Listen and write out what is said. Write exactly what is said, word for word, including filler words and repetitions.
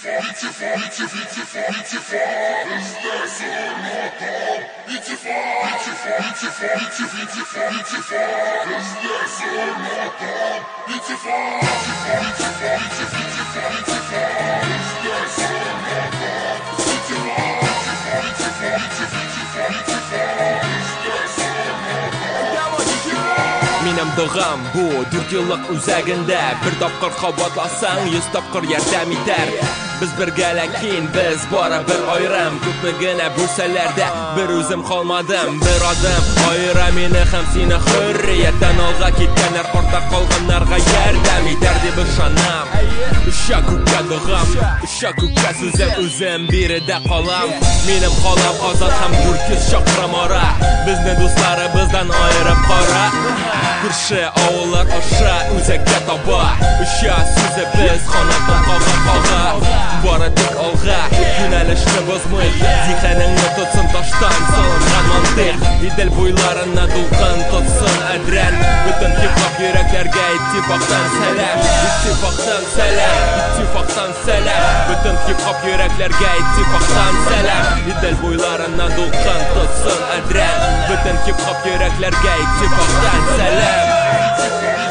Минем дұғам bu дүрт yıllık үзәгендә bir тапкыр кабатласаң йөз тапкыр ярдәм итәр. Biz birga lakin biz bora bir ayram күпме генә бүлсәләр дә bir үзем калмадым. Bir адым айыра мине һәм сине хөррияттән алга киткәннәр артта калганнарга ярдәм итәр дип ышанам. Үчә күккә дұғам, үчә күккә сүзем үзем биредә калам. Минем калам Казан һәм дүрт йөз чакрым ара. Безне дусларыбыздан айырып кара. Күрше авыллар аша үзәккә таба. Үчә сүзе без канаттан кага-кага. Бара тик алга, юнәлешне бозмый. Зихәнеңне тотсын таштан салынган мантык. Идел буйларына дулкын тотсын әдрән. Бөтен хип-хоп йөрәкләргә иттифактан сәлам. Иттифактан сәлам, иттифактан сәлам. Бөтен хип-хоп йөрәкләргә иттифактан сәлам. Идел буйларына дулкын тотсын әдрән. Бөтен хип-хоп йөрәкләргә иттифактан сәлам.